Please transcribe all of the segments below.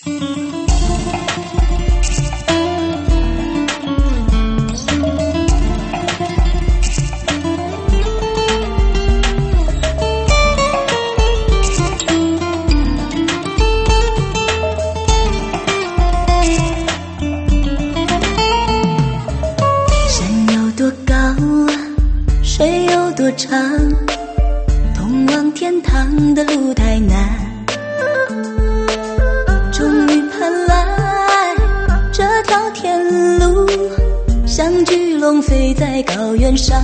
长，通往天堂的路太难，终于盼来这条天路，像巨龙飞在高原上，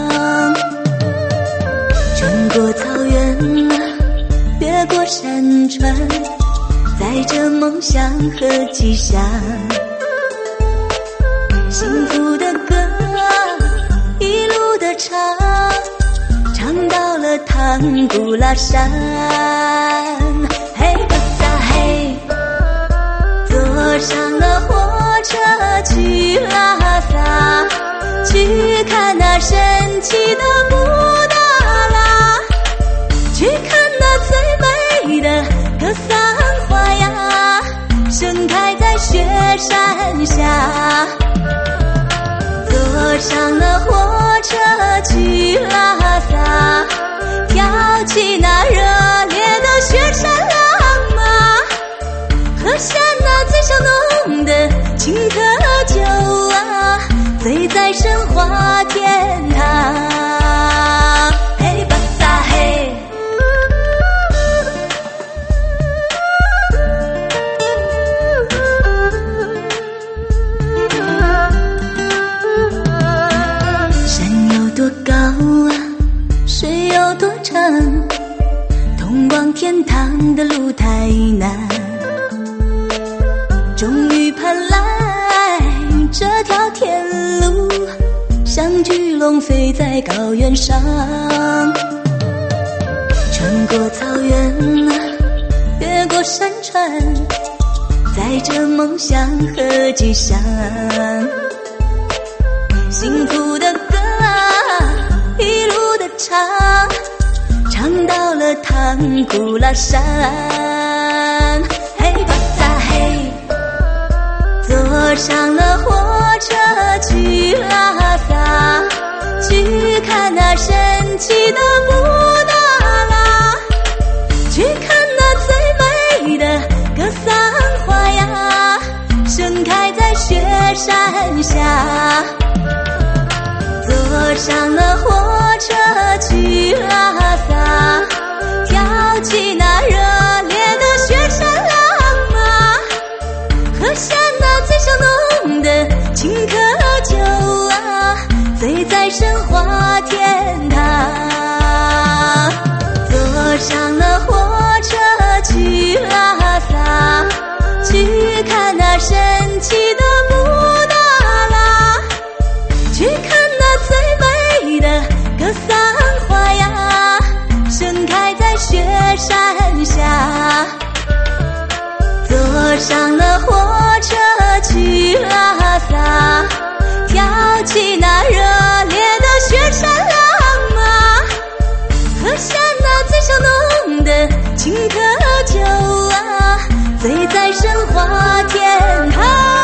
穿过草原，越过山川，载着梦想和吉祥，幸福的歌一路的唱，唱到了唐古拉山。嘿巴萨嘿，坐上了火车去拉萨，去看那神奇的布达拉，去看那最美的格桑花呀，盛开在雪山下。坐上了火车去拉萨，跳起那热烈的雪山浪马，喝下那最香浓的青稞酒啊，醉在神话天堂。嘿巴萨嘿，水有多长，通往天堂的路太难，终于盼来这条天路，像巨龙飞在高原上，穿过草原，越过山川，载着梦想和吉祥，幸福的歌一路的唱，唱到了唐古拉山。嘿巴萨嘿，坐上了火车去拉萨，去看那神奇的布达拉，去看那最美的格桑花呀，盛开在雪山下。坐上了火车去拉萨，跳起那热烈的雪山浪马，喝下那最香浓的青稞酒啊，醉在神话天堂。坐上了火车去拉萨，去看那神奇的布达拉，去看最美的格桑花呀，盛开在雪山下。坐上了火车去拉萨，跳起那热烈的雪山浪马，喝下那最香浓的青稞酒啊，醉在神话天堂。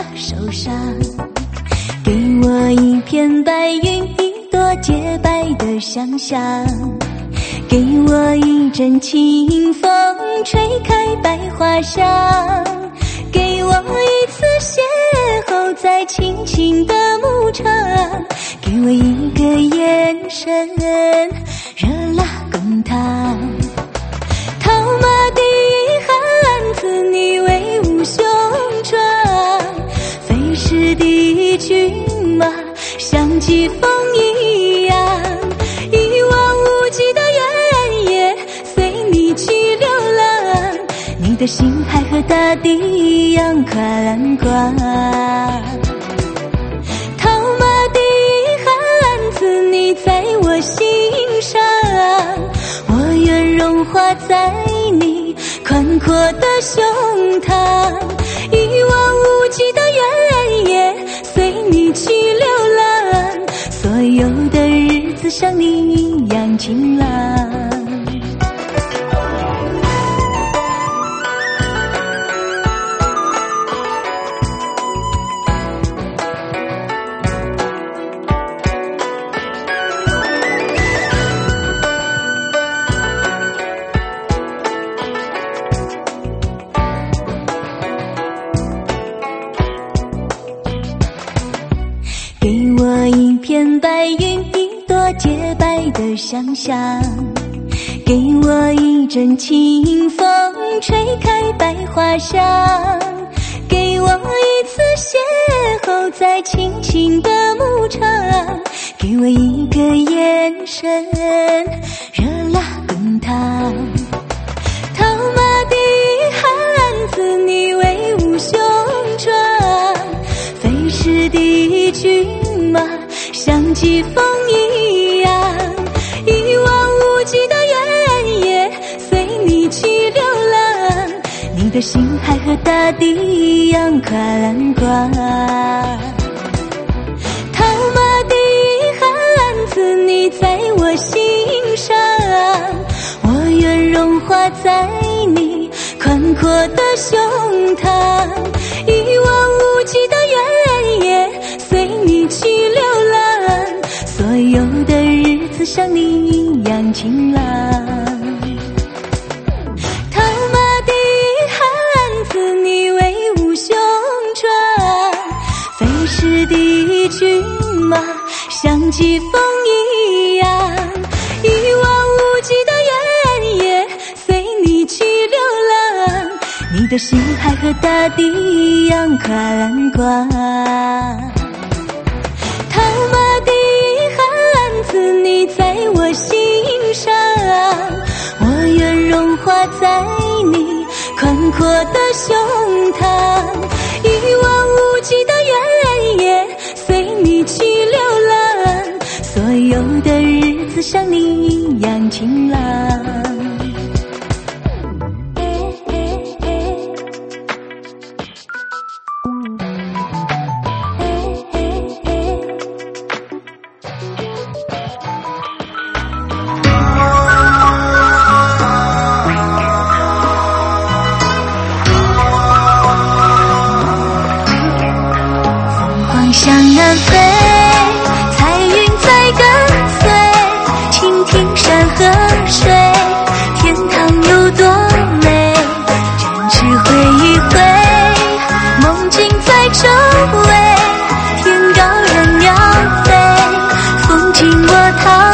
给我一片白云，一朵洁白的的想象，给我一阵清风吹开百花香，给我一次邂逅在轻轻的牧场，给我一个眼神热辣滚烫。套马的汉子你威武雄壮，飞驰的骏马像疾风一样，一望无际的原野随你去流浪，你的心还和大地一样宽广。套马的汉子你在我心上，我愿融化在你宽阔的胸膛，一望无际的原野随你去流浪，所有的日子像你一样晴朗。给我一片白云，一朵洁白的想象，给我一阵清风吹开百花香，给我一次邂逅在轻轻的牧场，给我一个眼神热辣滚烫。套马的汉子你威武雄壮，飞驰的骏马像疾风一样，一望无际的原野随你去流浪，你的心还和大地一样宽广。套马的汉子你在我心上，我愿融化在你宽阔的胸膛，一望无际的原野随你去流浪，所有的日子像你一样晴朗。套马的汉子你威武雄壮，飞驰的骏马像疾风一样，一望无际的原野随你去流浪，你的心还和大地一样宽广。套马的汉子你在我心上，我愿融化在你宽阔的胸膛，一望无际的原野随你去流浪，所有的日子像你一样晴朗。向南飞，彩云在跟随，倾听山河水，天堂有多美，展翅挥一挥，梦境在周围，天高任鸟飞，风景我陶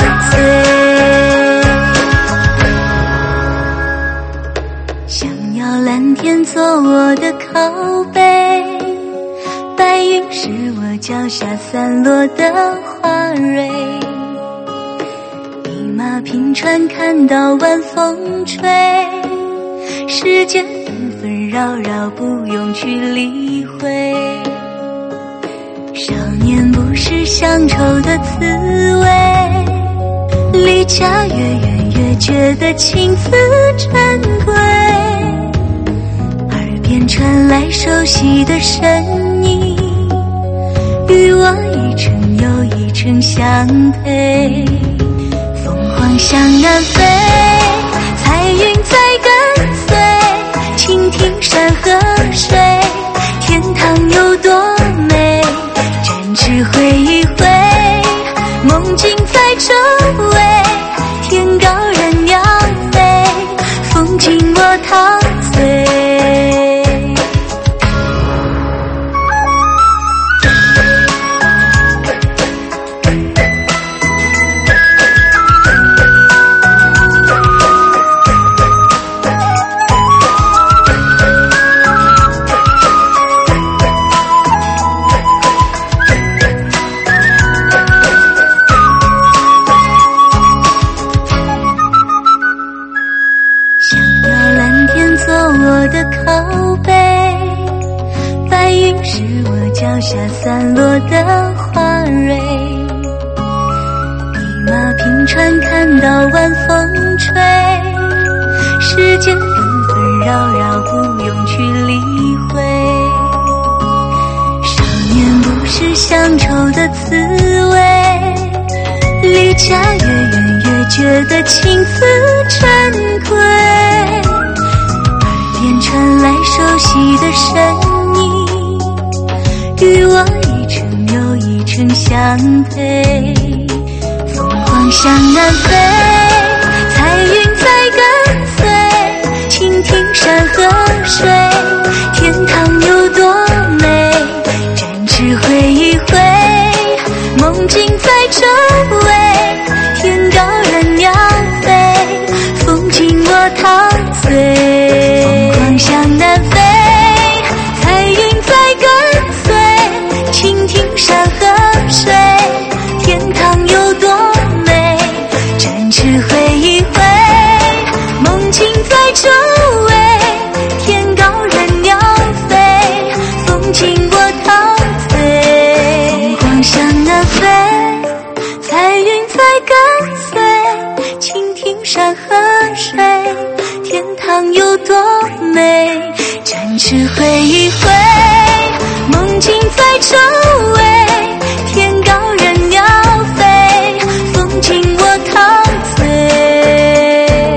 醉，想要蓝天做我的靠背，白云是我脚下散落的花蕊，一马平川看到晚风吹，世间纷纷扰扰不用去理会，少年不是乡愁的滋味，离家越远越觉得情思珍贵，耳边传来熟悉的声音，与我一程又一程相陪，凤凰向南飞，彩云在跟随，倾听山河水，天堂有多美，展翅挥一挥，梦境在周围， 到晚风吹，世间纷纷扰扰，不用去理会。少年不是乡愁的滋味，离家越远越觉得情丝珍贵。耳边传来熟悉的声音，与我一程又一程相陪。凤凰向南飞，彩云在跟随，倾听山河水，天堂有多美，展翅挥一挥，梦境在周围，天高任鸟飞，风景我陶醉。凤凰向南飞，彩云在跟随，倾听山河水，天堂有多美，展翅挥一挥，梦境在周围，天高任鸟飞，风景我陶醉。凤凰向南飞，彩云在跟随，倾听山河水，天堂有多美，展翅挥一挥，梦境在周围，天高任鸟飞，风景我陶醉。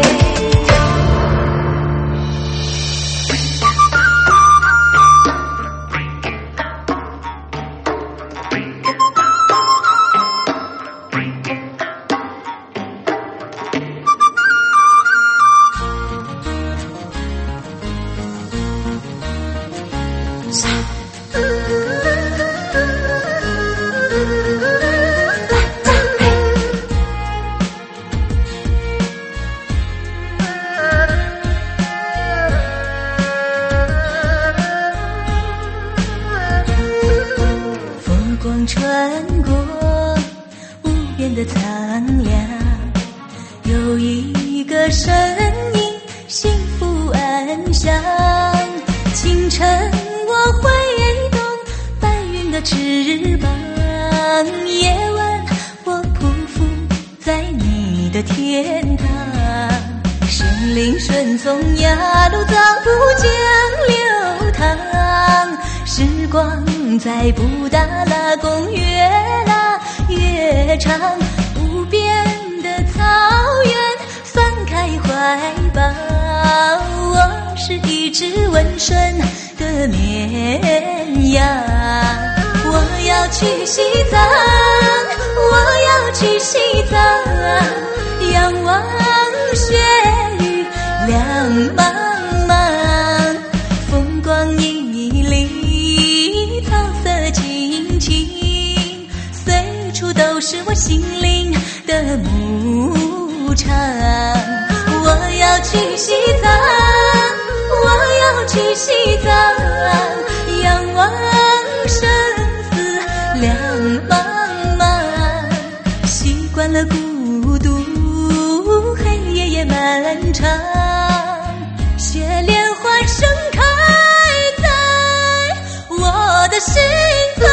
佛光穿过无边的苍凉，有一个身影幸福安详。清晨我挥动白云的翅膀，夜晚我匍匐在你的天堂。神灵顺从呀，路藏布江流淌，时光在布达拉宫越拉越长。无边的草原翻开怀抱，我是一只温顺的绵羊。我要去西藏，我要去西藏，仰望雪域亮茫茫，风光旖旎，草色青青，随处都是我心灵的牧场。我要去西藏，我要去西藏，仰望生死两茫茫，习惯了孤独，黑夜也漫长，雪莲花盛开在我的心房。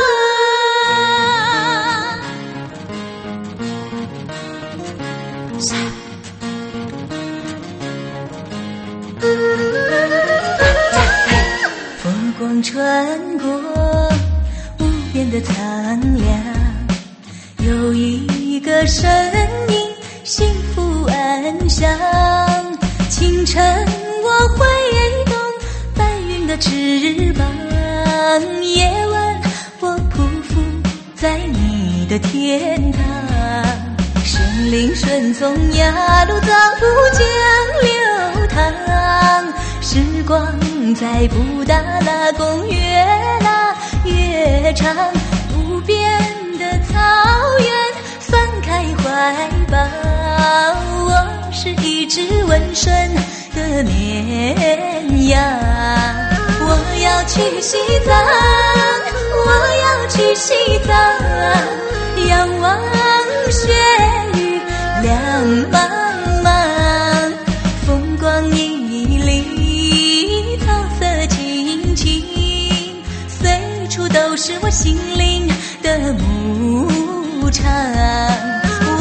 风光穿过无边的苍凉，有一个身影幸福安详。清晨我挥动白云的翅膀，夜晚我匍匐在你的天堂。神灵顺从呀，路藏布江流淌，时光在布达拉宫越拉越长。无边的草原翻开怀抱，我是一只温顺的绵羊。我要去西藏，我要去西藏，仰望雪域亮茫茫，风光旖旎，草色青青，随处都是我心灵的牧场。我要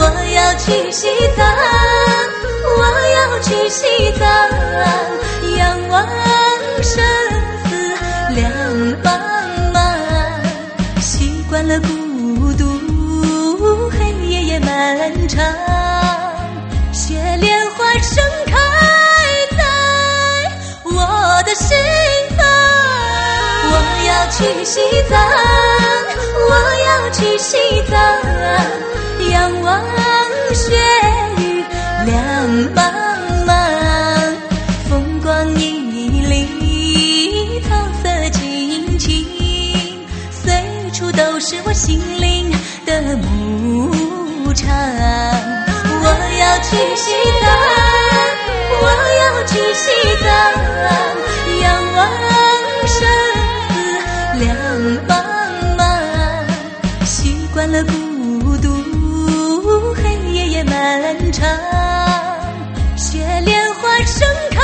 要去西藏，我要去西藏，仰望生死两茫茫，习惯了孤独，黑夜也漫长，雪莲花盛开在我的心房。我要去西藏，我要去西藏，仰望雪雨两茫茫，风光旖旎，草色青青，随处都是我心灵的牧场。我要去西藏，我要去西藏，仰望生死两茫茫，习惯了孤独，黑夜也漫长，雪莲花盛开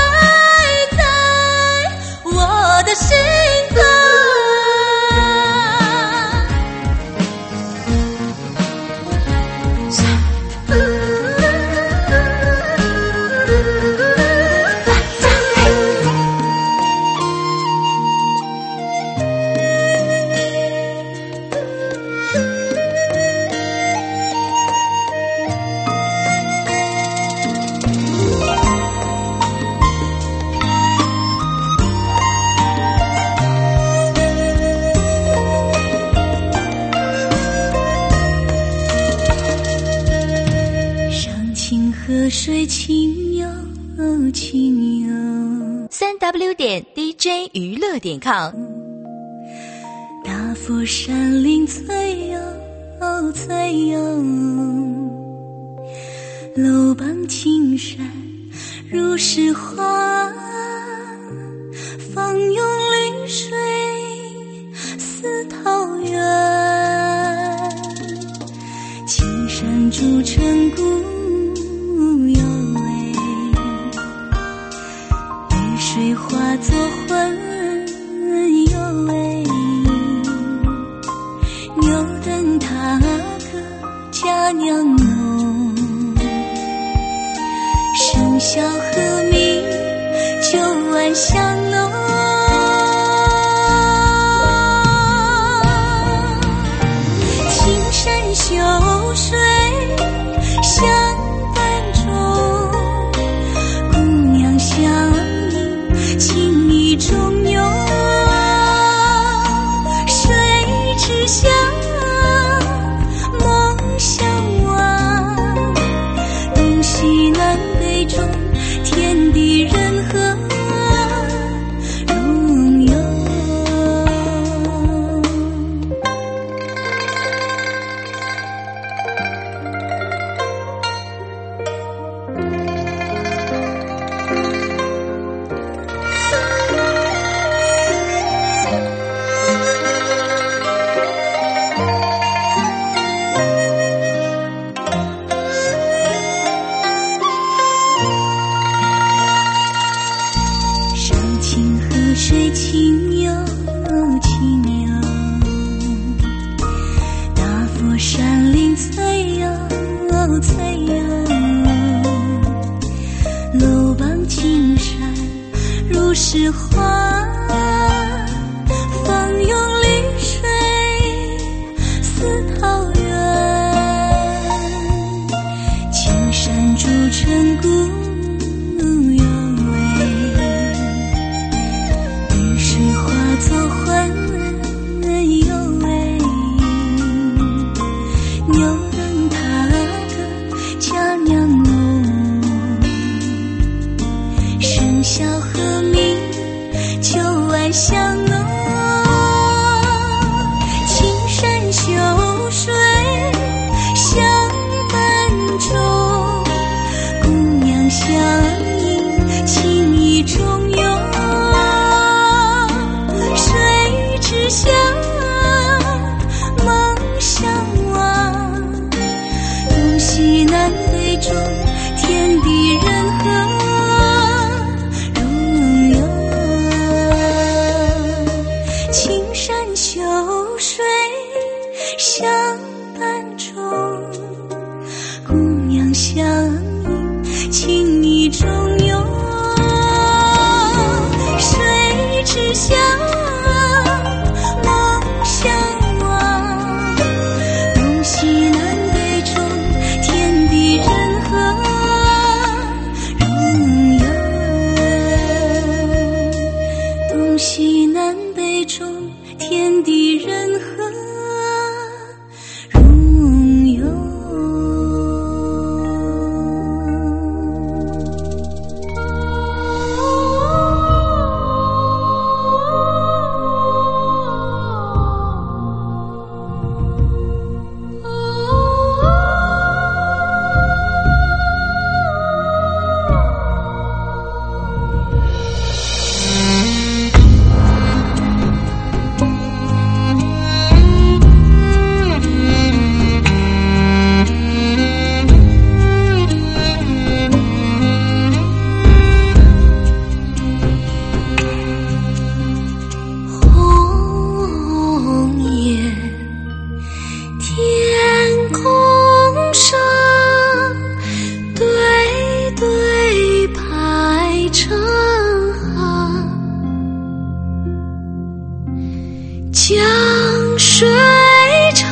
在我的心房。河水清幽清幽 3w.dj娱乐.com 大佛山林翠幽翠幽，楼傍青山如诗画，放涌绿水似桃源，青山筑成古水化作魂游喂，牛灯塔歌佳酿浓，笙箫和鸣酒碗香浓，青山秀水相伴中，姑娘相情意中有水之乡，梦相望，东西南北中，天地人和荣有。水清幽清幽，大佛山林翠幽翠幽，楼傍青山如诗画，放涌绿水似桃源，青山筑成古作魂游喂，牛灯塔歌佳酿浓，笙箫和鸣酒碗香浓，青山秀水相伴中，姑娘相迎情意中有之乡，梦相望，东西南北中，天地人和荣有。青山秀水相伴中，姑娘相映，情意中有谁知晓梦相望，东西南北中天地人和荣耀，东西南北中天地人和荣耀。江水长，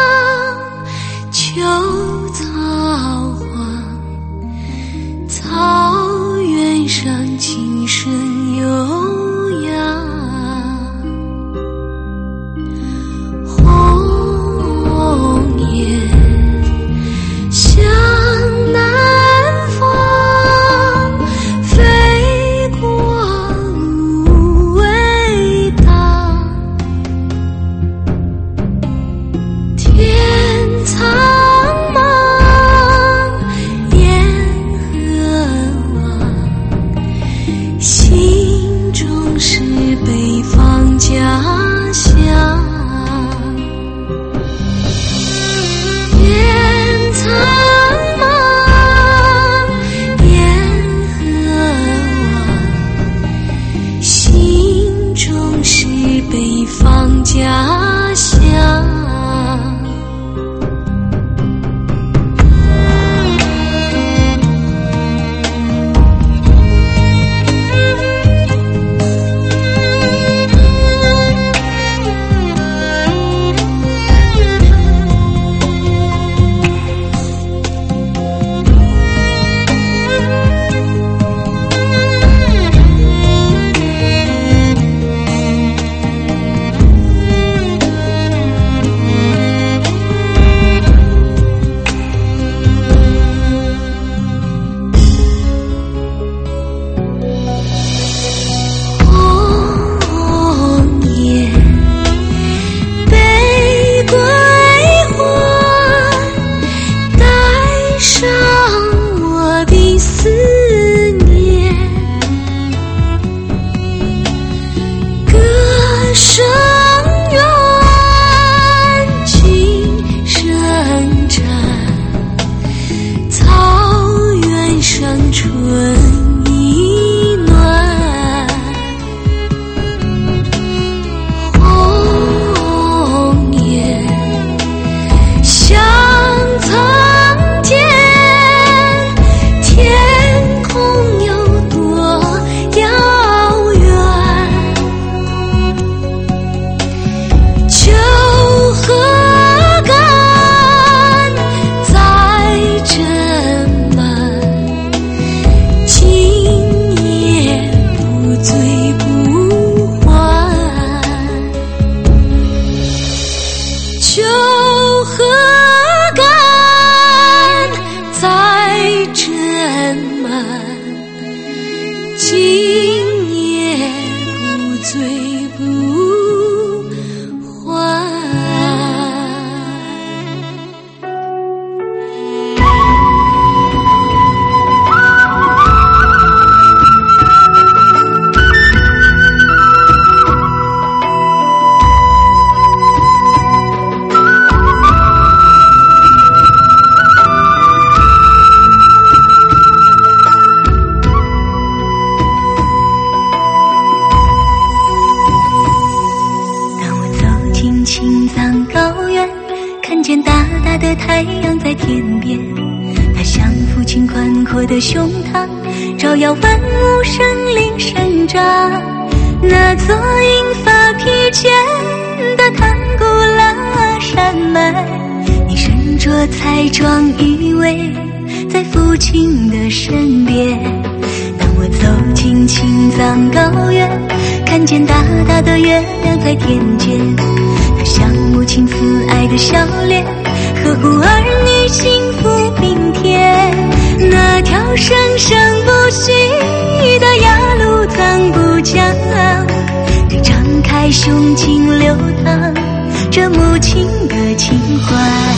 秋草黄，草原上琴声悠扬，红叶向南方飞过无尾荡，天苍茫， 宽阔的胸膛，照耀万物生灵生长。那座银发披肩的唐古拉山脉，你身着彩妆依偎在父亲的身边。当我走进青藏高原，看见大大的月亮在天间，它像母亲慈爱的笑脸，呵护儿女幸福明天。那条生生不息的雅鲁藏布江，你张开胸襟流淌着母亲的情怀。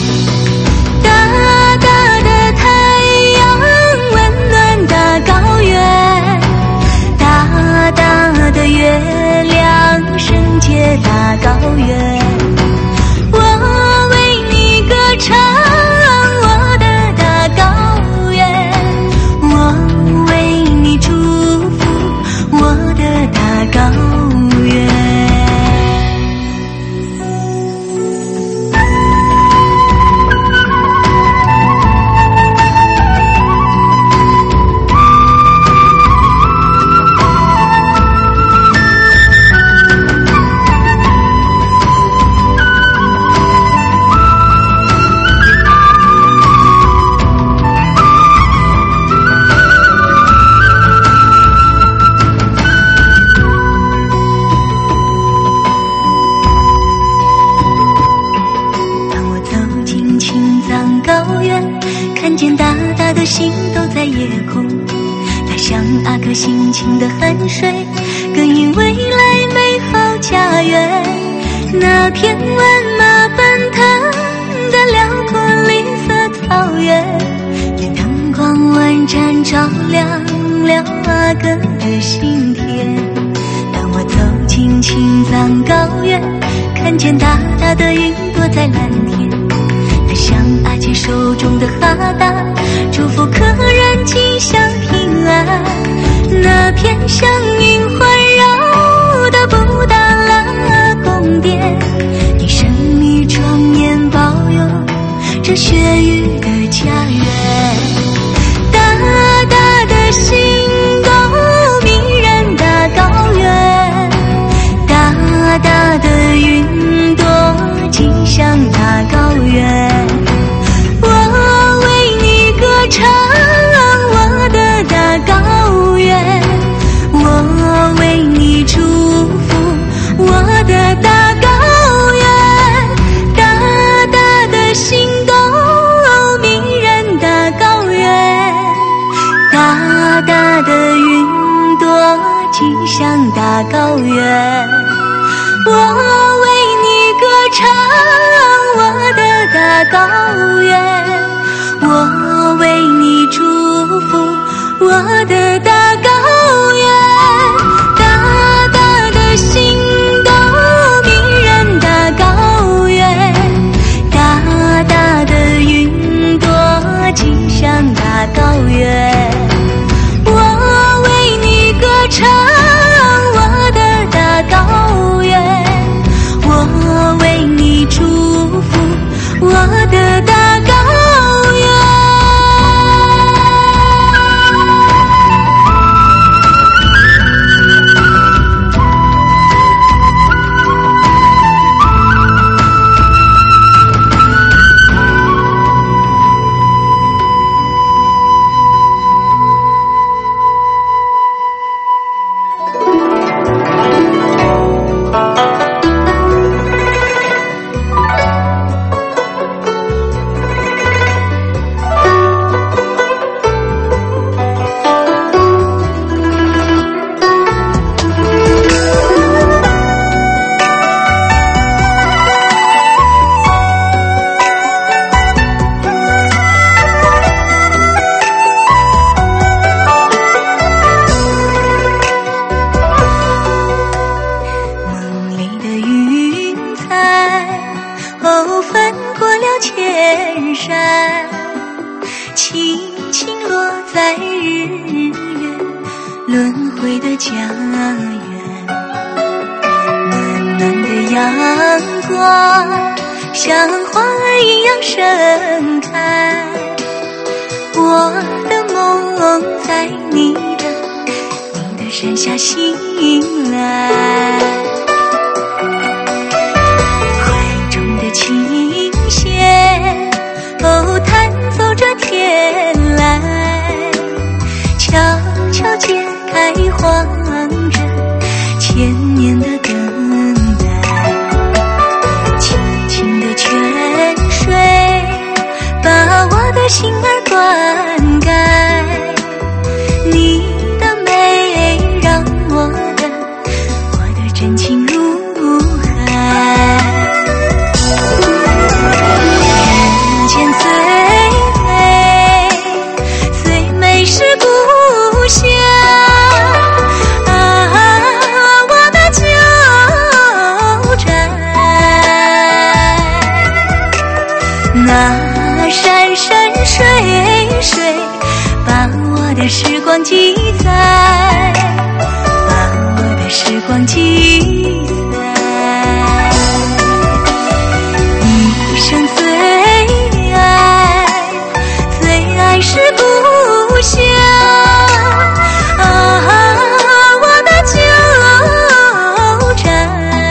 大大的太阳温暖大高原，大大的月亮圣洁大高原。我为你歌唱我的大高原，我为你祝福我的大高原。看见大大的星斗在夜空，它像阿哥辛勤的汗水，更因未来美好家园。那片万马奔腾的辽阔绿色草原，也灯光万盏照亮了阿哥的心田。当我走进青藏高原，看见大大的云朵在蓝天，像阿姐手中的哈达，祝福客人吉祥平安。那片祥云环绕的布达拉宫殿，你神秘庄严保佑这雪域的家园。大大的星斗迷人大高原，大大的云朵吉祥大高原。唱我的大高原，我为你祝福我的大高原。大大的星斗迷人大高原，大大的云朵吉祥大高原。我为你歌唱我的大高原，我为你祝福我的大高原。大大的星斗迷人大高原，大大的云朵吉祥大高原。我为你歌唱我的大高原，我为你祝福我的大高原。轮回的家园，暖暖的阳光像花儿一样盛开，我的梦爱你的山下醒来，怀中的琴弦哦弹奏着天籁，悄悄揭开黄着千年的等待，轻轻的泉水把我的心儿灌溉，你的美让我的真情如海，人间最美最美是故乡啊，我的旧宅，那山山水水把我的时光记载，把我的时光记载，一生最爱最爱是故乡啊，我的旧宅，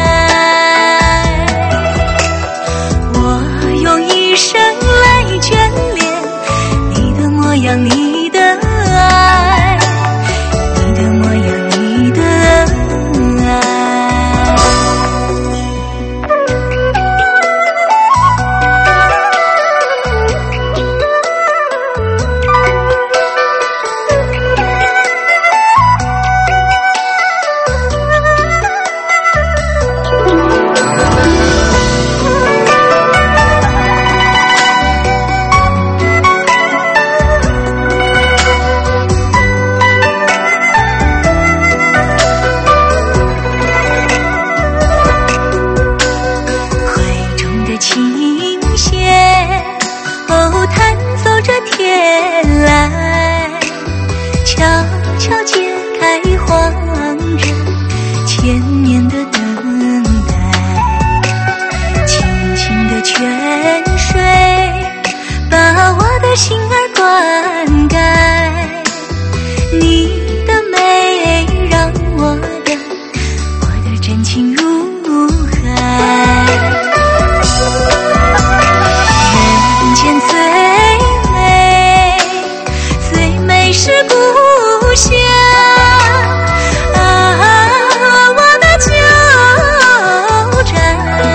我用一生来眷恋你的模样，你的爱，你的模样，你的爱。怀中的琴弦哦弹奏着天籁，悄悄揭开黄着千年的等待，轻轻的泉水把我的心儿灌溉，你的美让我的真情如海，人间最美最美是故乡啊，我的旧宅，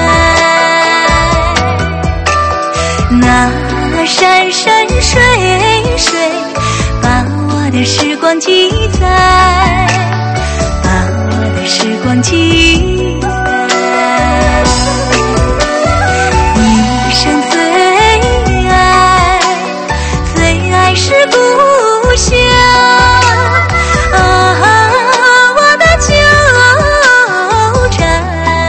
那山山水水把我的时光记载，把我的时光记载，一生最爱最爱是故乡啊，我的旧宅，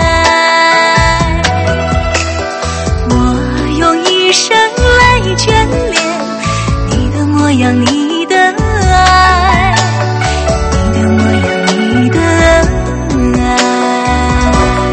我用一生来眷恋你的模样，你的爱，你的模样，你的爱。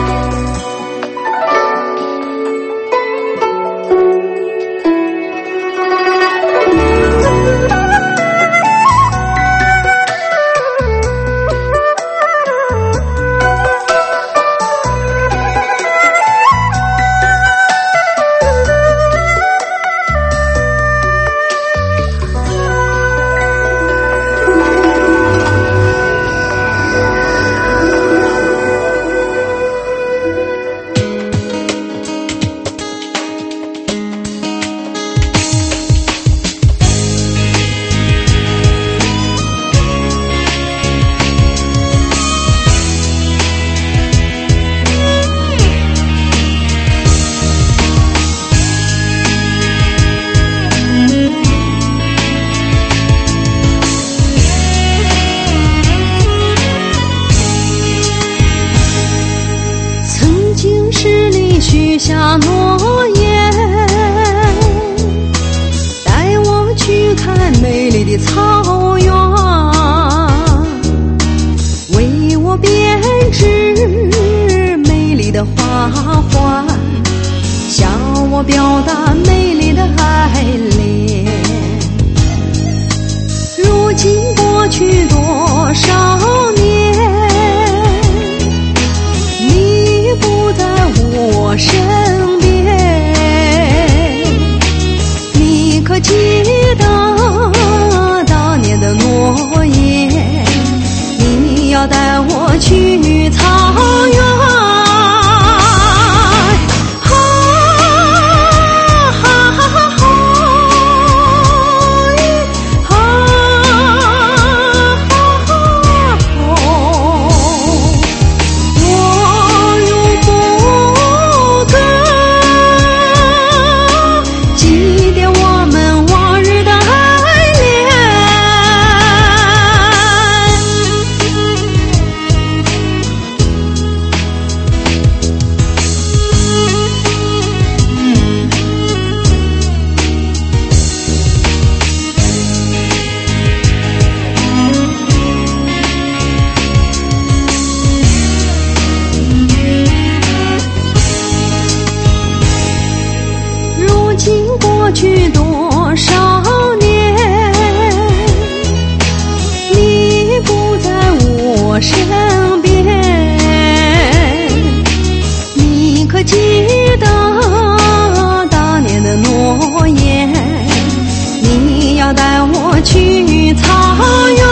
许下诺言，带我去看美丽的草原，为我编织美丽的花环，向我表达美丽的爱恋。如今过去多少年，你不在我身边，你可记得当年的诺言？你要带我去草原。过去多少年，你不在我身边，你可记得当年的诺言？你要带我去草原。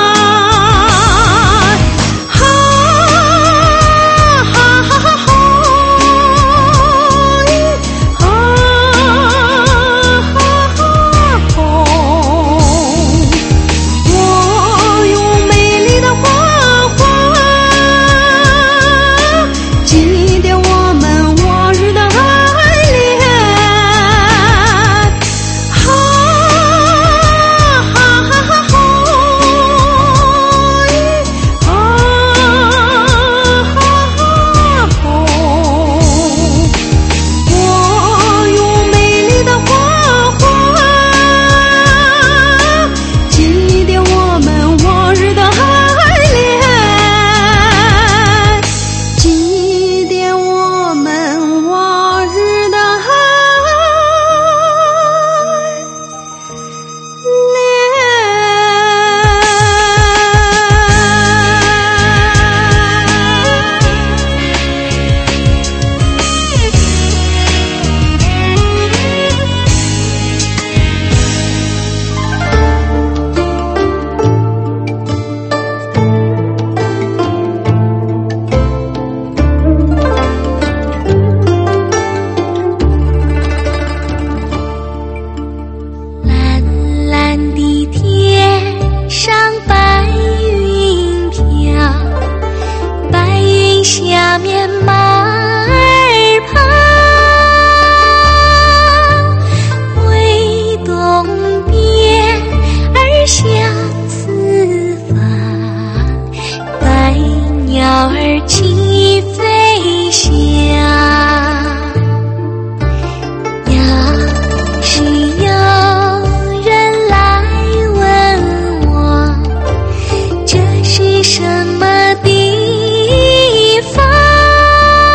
下面马儿跑，为东边儿相思发，百鸟儿齐飞翔。要是有人来问我，这是什么地方？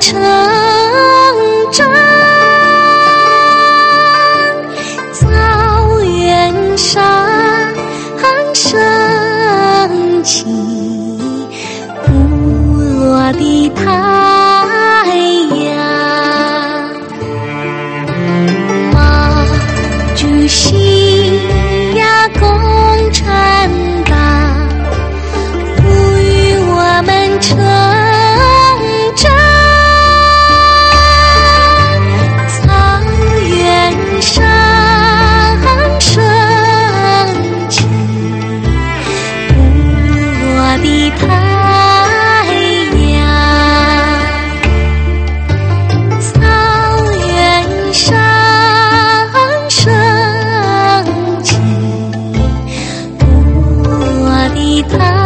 成真。草原上升起不落的太阳，毛主席呀，共产党赋予我们成真。草原上升起不落的太阳，草原上升起不落的太阳。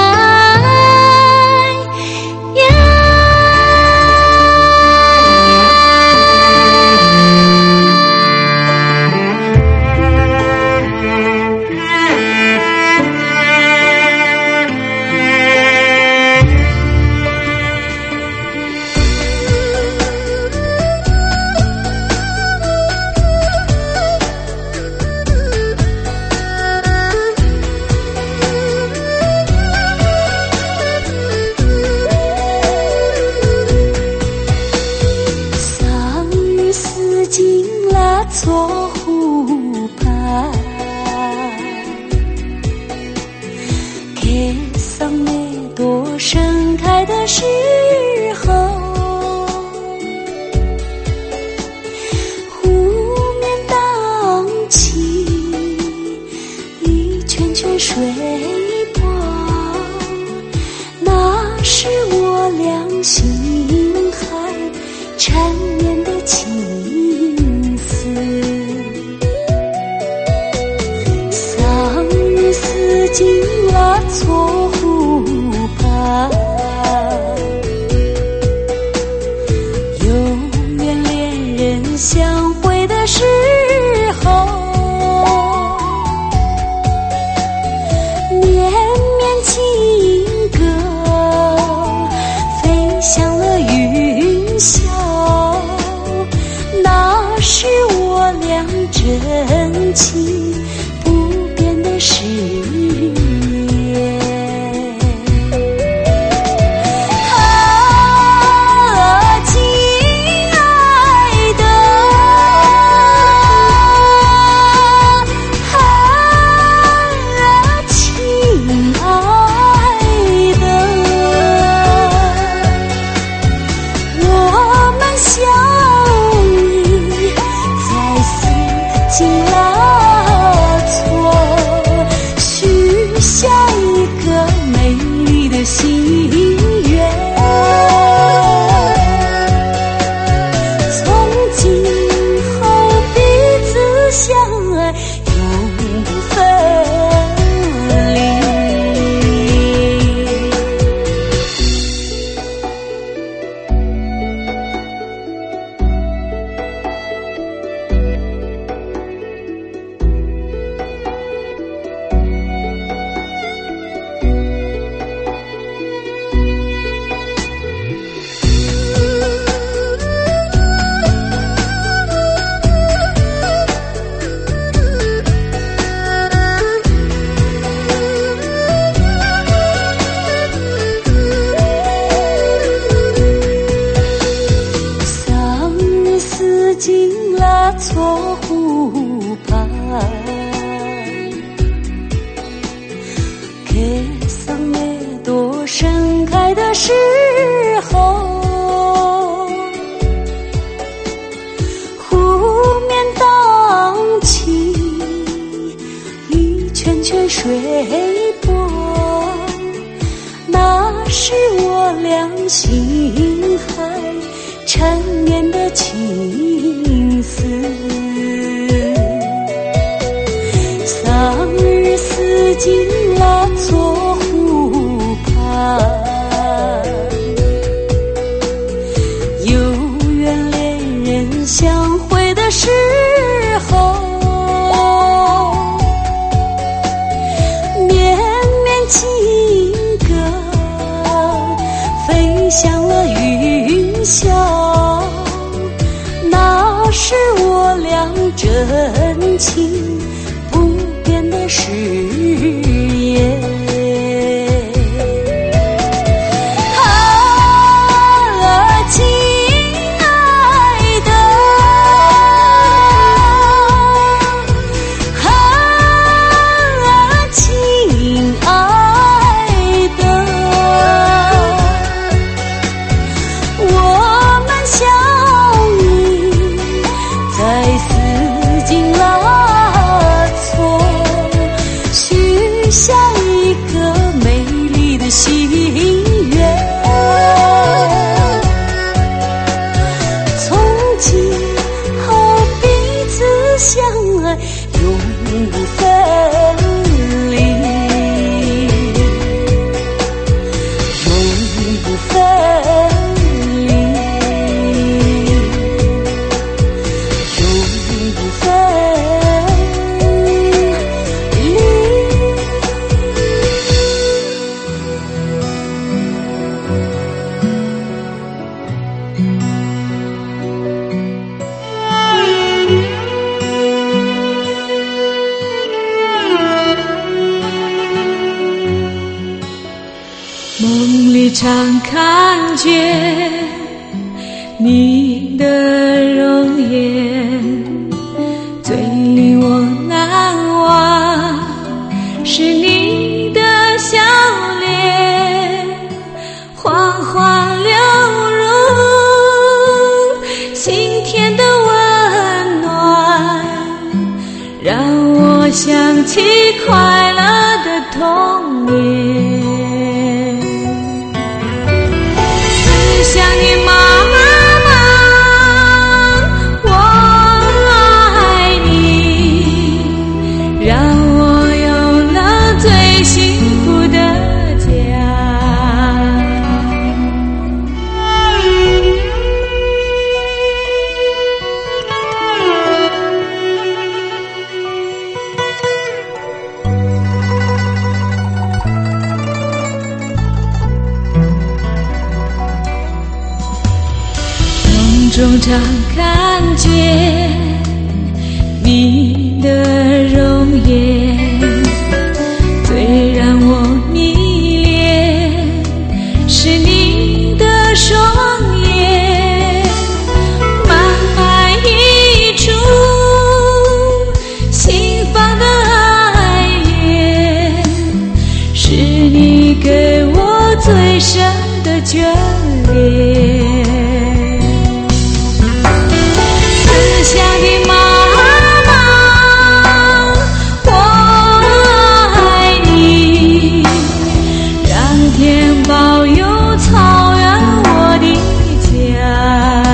进了错湖畔，看桑梅朵盛开的时候，湖面荡起一圈圈水波，那是我俩心海缠绵的情。进了错湖畔，有缘恋人相会的时候，绵绵情歌飞向了云霄，那是我俩真情不变的誓言。心愿，从今后彼此相爱，永不分离。进了错湖畔，看桑梅朵盛开的时候，湖面荡起一圈圈水波，那是我俩心海缠绵的情丝。桑日似进了错湖畔，有缘恋人相会的时候，绵绵情歌飞向了云霄。 深情不变的誓言。亲爱的，亲爱的，我们相遇在四境拉措，许下一个美丽的心愿。从今后彼此相爱，永不分离，永不分离，永不分离。 梦里常看见你的容颜，最令我难忘是你的笑脸，缓缓流入心田的温暖，让我想起快乐的童年。想你妈妈，我爱你，让我有了最幸福的家。梦中常看见你的容颜，最让我迷恋是你的双眼，满怀一出心房的爱恋，是你给我最深的眷恋。想你妈妈，我爱你，让天保佑草原我的家。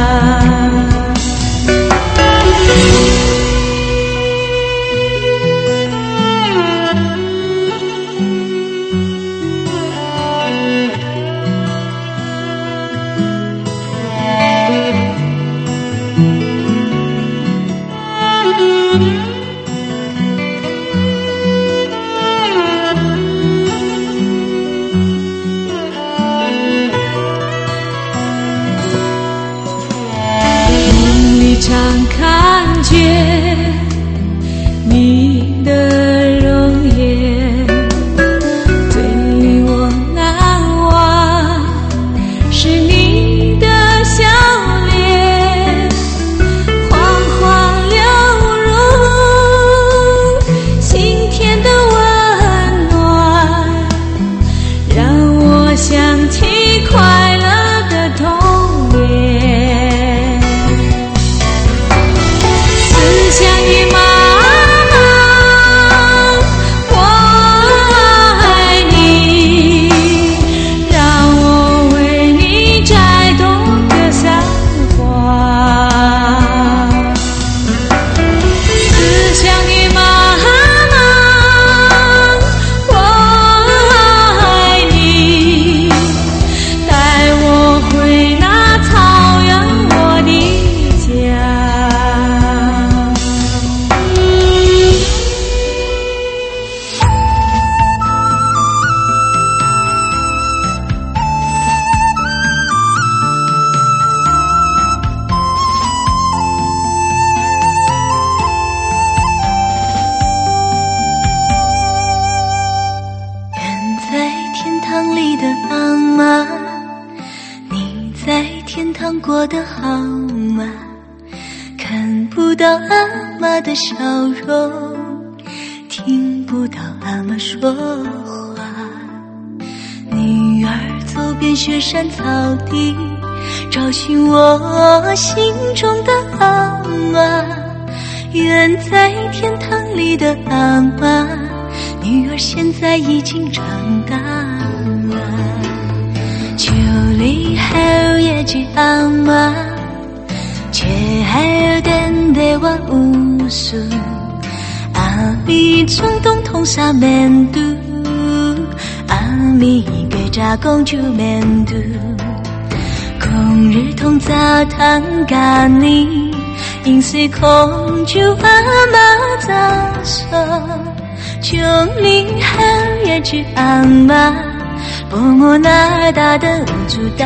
我的好吗？看不到阿嬷的笑容，听不到阿嬷说话。女儿走遍雪山草地，找寻我心中的阿嬷。远在天堂里的阿嬷，女儿现在已经长大了。九里後一句阿嬷，卻係等待我無數。阿咪總統通殺面度，阿咪給扎公主面度。空日同早堂咖喱，因隨公主阿嬷早說。九里後一句阿嬷，薄膜那大的无助大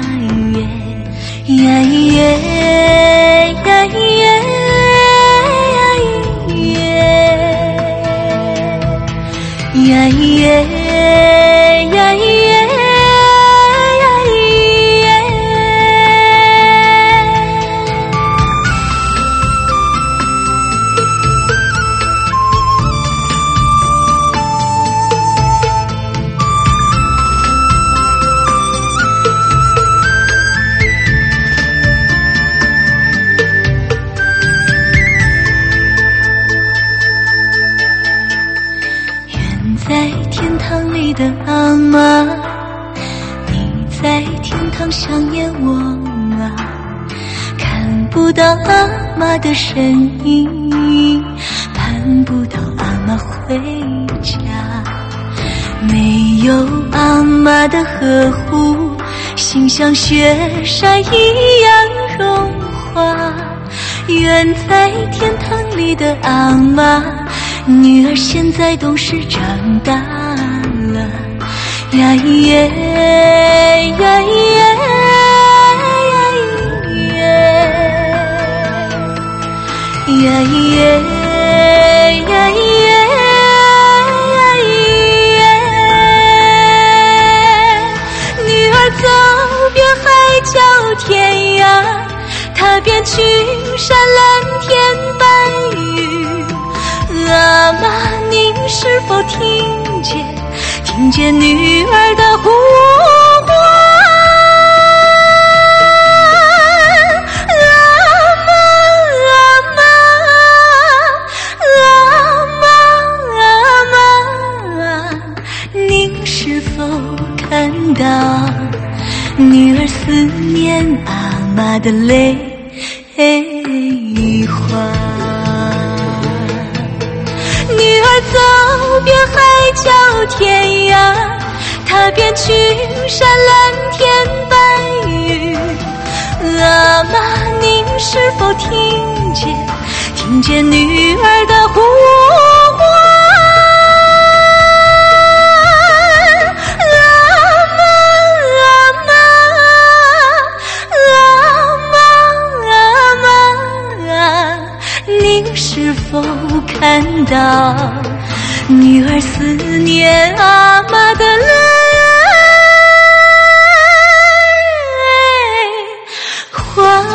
夜呀耶呀耶呀耶呀耶呀耶。的阿嬷，你在天堂想念我吗？看不到阿嬷的身影，盼不到阿嬷回家。没有阿嬷的呵护，心像雪山一样融化。远在天堂里的阿嬷，女儿现在懂事长大了呀耶呀耶呀耶呀耶呀耶呀耶。女儿走遍海角天涯，踏遍群山蓝天白云。阿嬷，您是否听见女儿的呼唤？阿嬷，您是否看到女儿思念阿嬷的泪花？女儿走遍海角天涯，踏遍群山蓝天白云。阿嬷，您是否听见女儿的呼唤？您是否看到女儿思念阿嬷的泪花？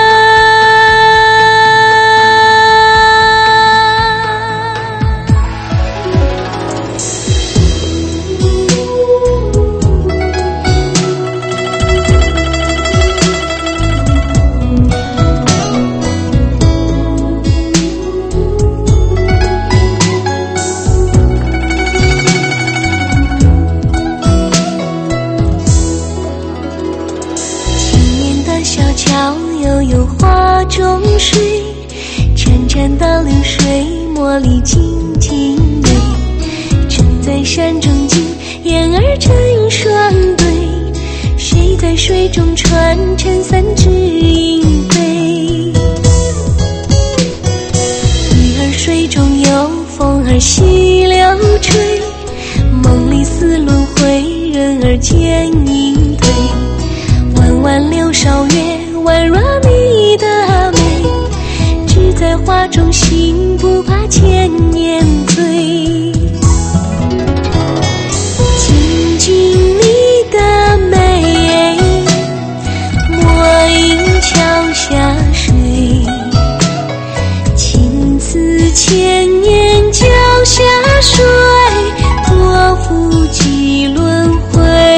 有花中水，潺潺倒流水，茉莉静静美。站在山中间，燕儿成双对，谁在水中穿成三只鹰背？鱼儿水中游，风儿细柳吹，梦里似轮回，人儿见应对。弯弯柳梢月，宛若你的美，只在花中心，不怕千年醉。静静你的美，莫因千年脚下水，多负几轮回。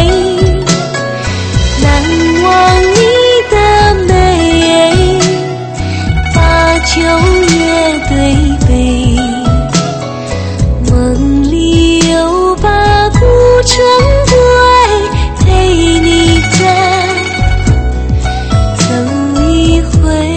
难忘你的美，把酒也对杯，梦里有把古城归，陪你再走一回。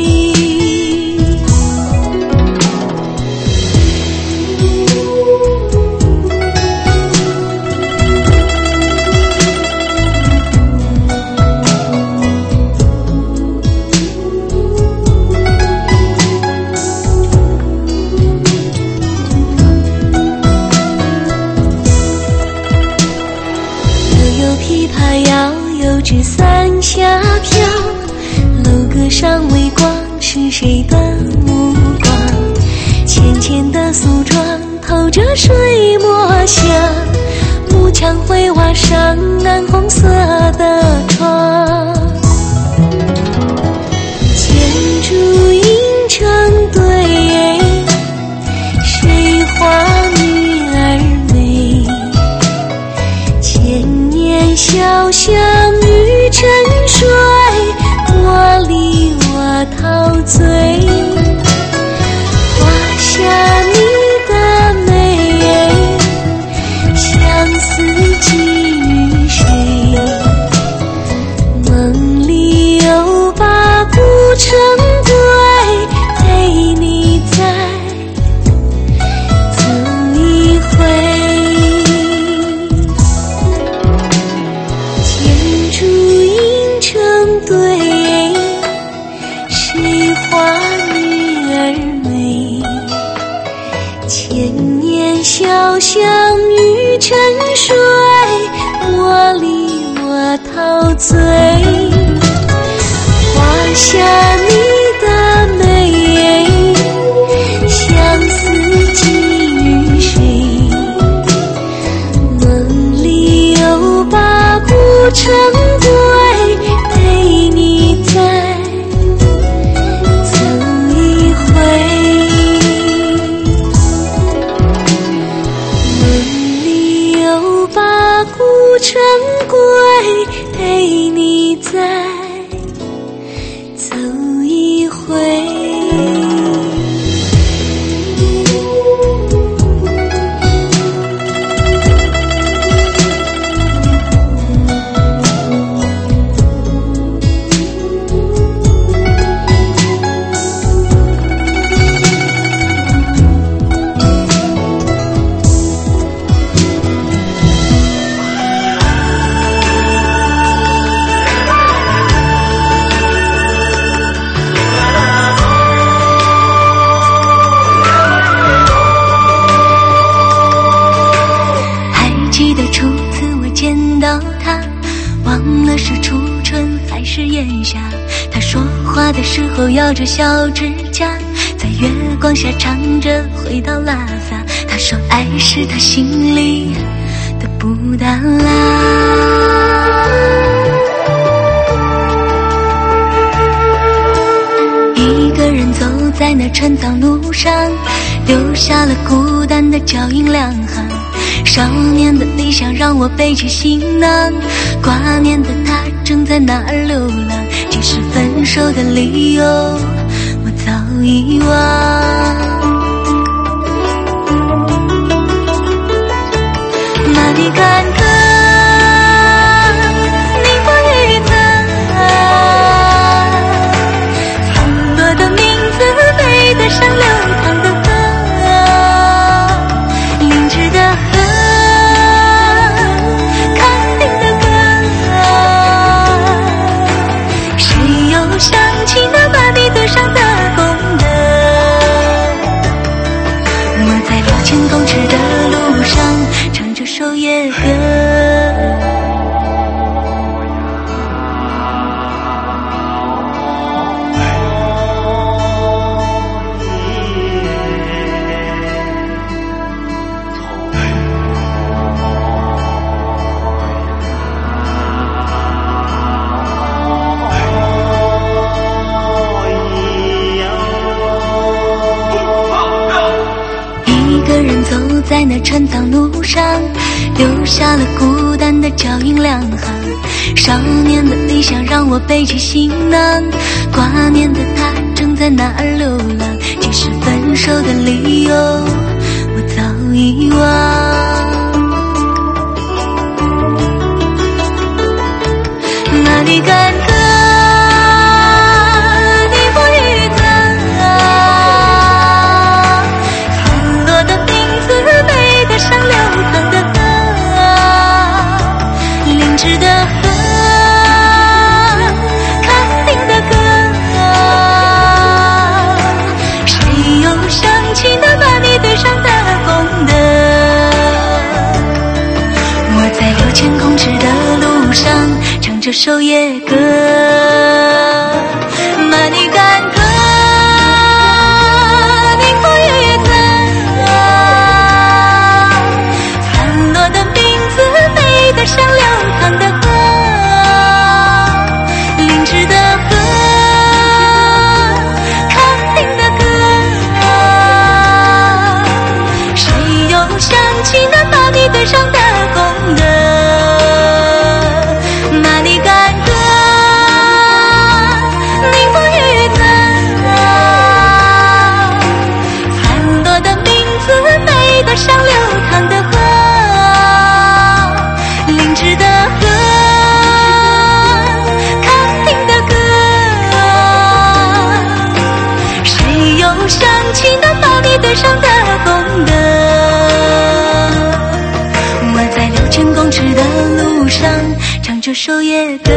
琵琶摇，油纸伞下飘，楼阁上微光，是谁的目光？浅浅的素妆，透着水墨香，木墙灰瓦上，暗红色的窗，建筑映成对，谁画女儿美？千年潇湘雨沉睡，我离我陶醉，画下你的美，相思寄予谁？梦里有把古城归，陪你再走一回。对，谁画女儿美？千年潇湘雨沉睡，我离我陶醉，画下你的美，相思寄予谁？梦里有把古城归，陪你再走一回。梦里有把古城归，陪你再走一回。忘了是初春还是炎夏，他说话的时候咬着小指甲，在月光下唱着回到拉萨。他说爱是他心里的布达拉，一个人走在那春藏路上，留下了孤单的脚印两行。少年的理想让我背起行囊，挂念的他正在哪儿流浪。即使分手的理由我早遗忘，玛丽甘特你不与他，村落的名字背得上流淌的河，灵芝的河，康定的歌，谁又想起那玛丽德上的功德？我在6000公尺的路上唱着守夜歌。 个人走在那穿堂路上，留下了孤单的脚印两行。少年的理想让我背起行囊，挂念的他正在哪儿流浪。即使分手的理由我早遗忘。那你敢歌这首夜歌，马尼干戈，凝固于此。残落的名字，飞得像流淌的河，凝滞的河，康定的歌。谁又想起那把你对上的功德？像流淌的河，凝滞的河，康定的歌。谁又想起那把你对上的功德？我在6000公尺的路上唱这首夜歌。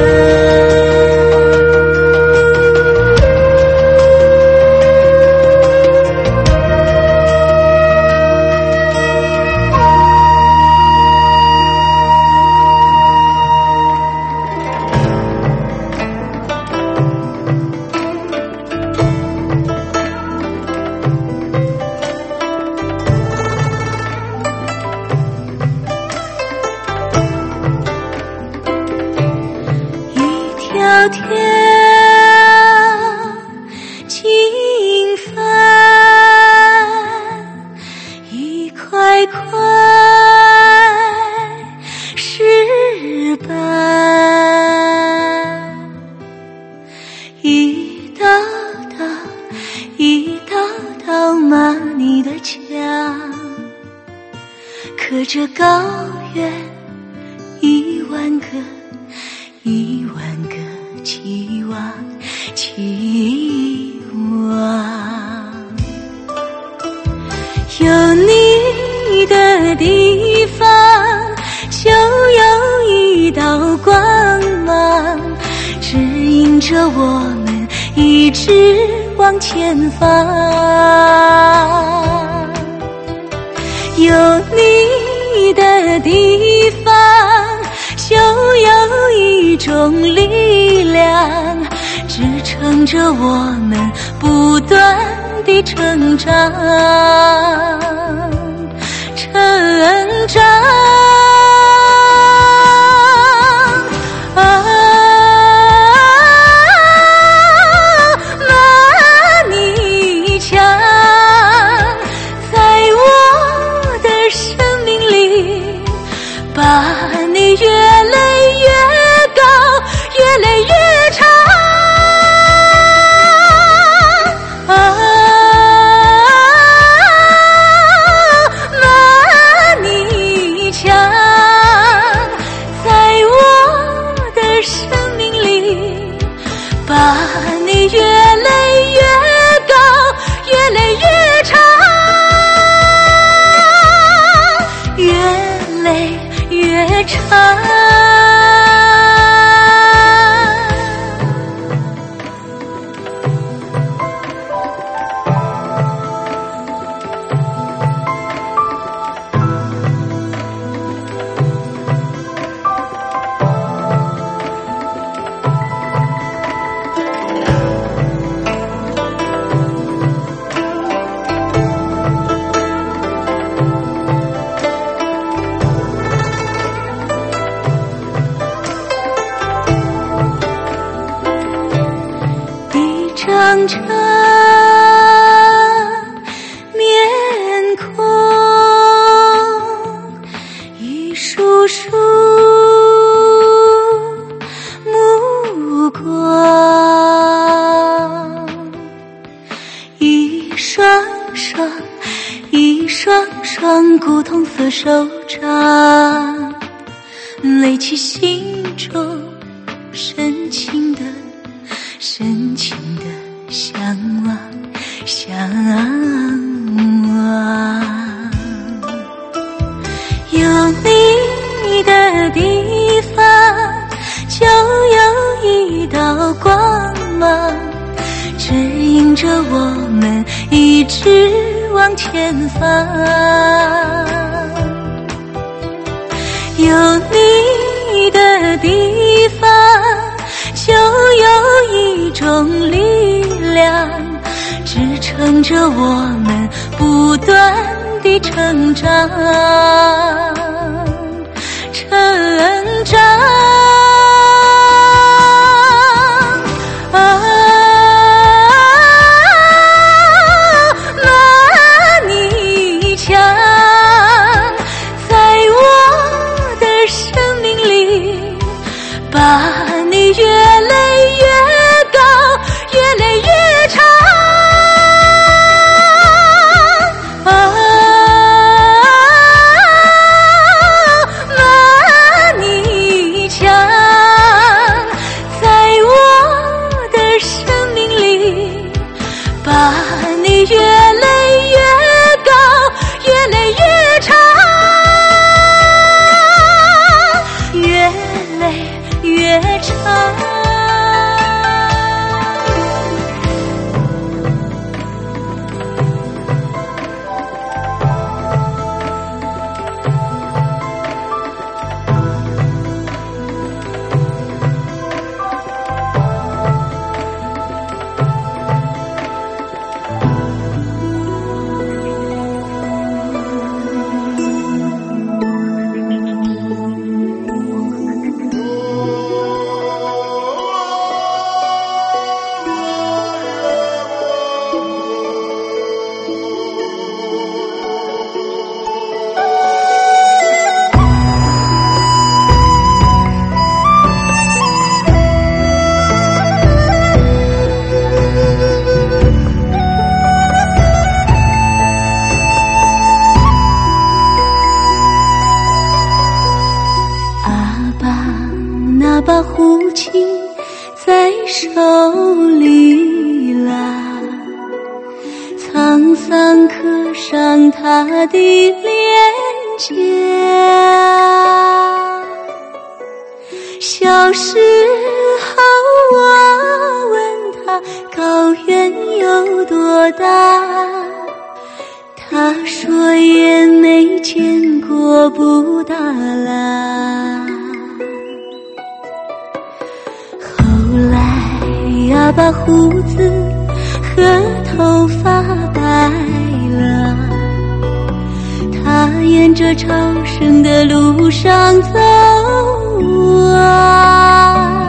条条金帆，一块块石板，一道道一道道玛尼的墙，刻着高原1万个1万个期望，期望。有你的地方，就有一道光芒，指引着我们一直往前方。有你的地方，就有一种力量，支撑着我们不断地成长，成长。玛尼墙在我的生命里，把你越来越高，越来越长。玛尼墙双，一双双古铜色手掌，垒起心中深情的向往，向往。有你的地方，就有一道光芒，指引着我们一直往前方。有你的地方，就有一种力量，支撑着我们不断地成长，成长。把你越垒越高，越垒越长。把你墙，在我的生命里，把你越垒越高，越垒越长。越垒越长。那把胡琴在手里啦，沧桑刻上他的脸颊。小时候我问他高原有多大，他说也没见过不大啦。后来呀，把胡子和头发白了，他沿着朝圣的路上走啊，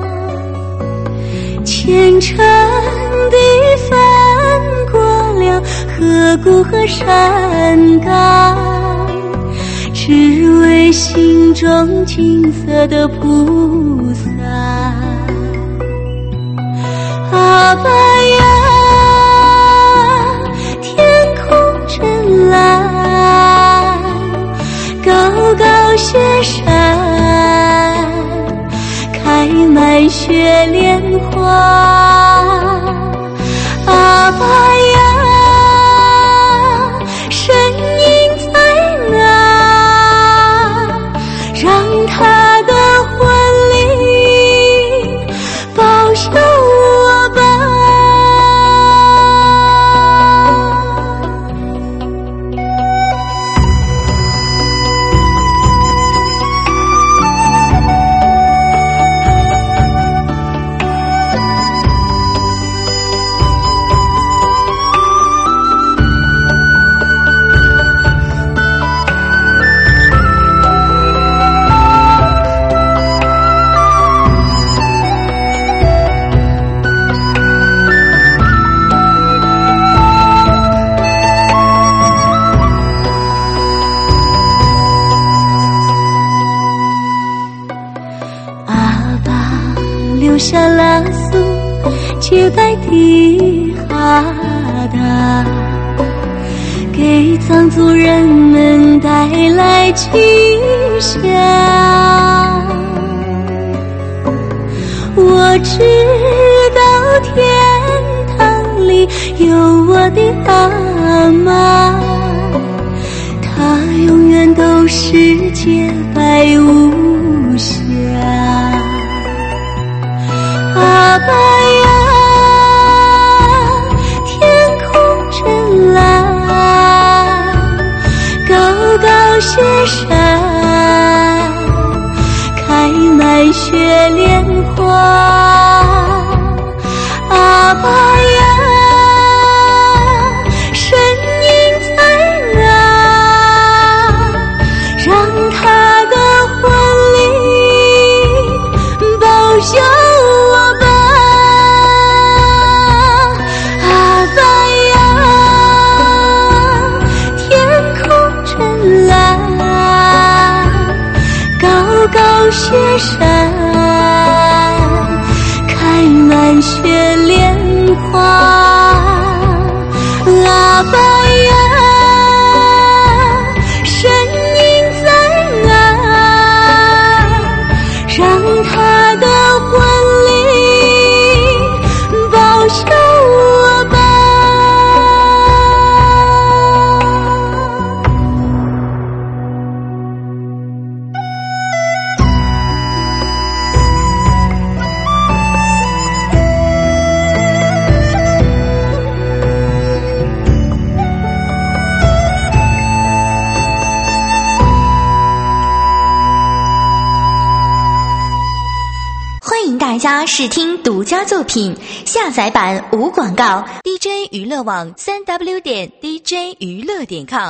虔诚地翻过了河谷和山岗，只为心中金色的菩萨。阿爸呀，天空真蓝，高高雪山开满雪莲花。阿爸呀，身影在哪？让他的婚礼保佑我吧。留下拉苏接待的哈达。 为藏族人们带来吉祥。我知道天堂里有我的阿妈，她永远都是洁白无瑕。阿爸呀，天空真蓝，高高雪山开满雪莲花。阿爸呀，神隐在啊，让他的婚礼保佑我吧。阿爸呀，天空真蓝，高高雪山开满雪莲花。阿爸呀，神隐在啊，让他的婚礼保佑我吧。 欢迎大家试听独家作品，下载版无广告。DJ 娱乐网3w.dj娱乐.com